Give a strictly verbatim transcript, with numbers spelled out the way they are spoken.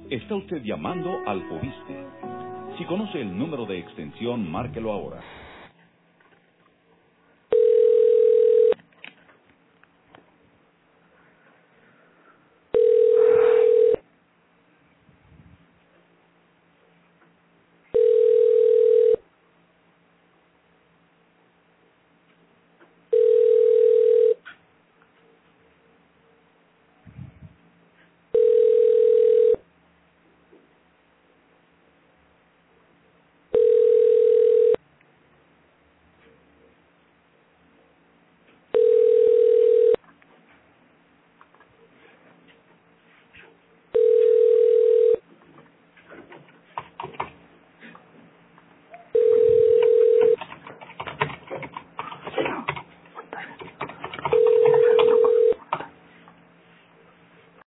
Está usted llamando al Fobiste. Si conoce el número de extensión, márquelo ahora.